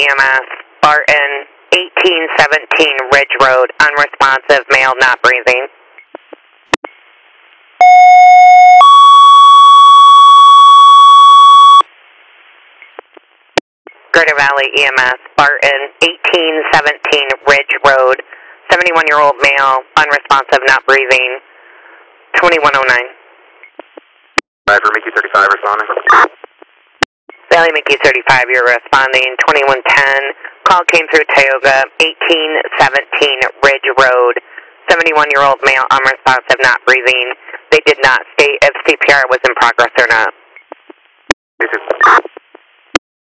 EMS, Barton, 1817 Ridge Road, unresponsive, male, not breathing. Greater Valley EMS, Barton, 1817 Ridge Road, 71-year-old male, unresponsive, not breathing, 2109. For Mickey 35 responding. Valley Mickey 35, you're responding, 2110. Call came through Tioga, 1817 Ridge Road, 71-year-old male, unresponsive, not breathing. They did not state if CPR was in progress or not.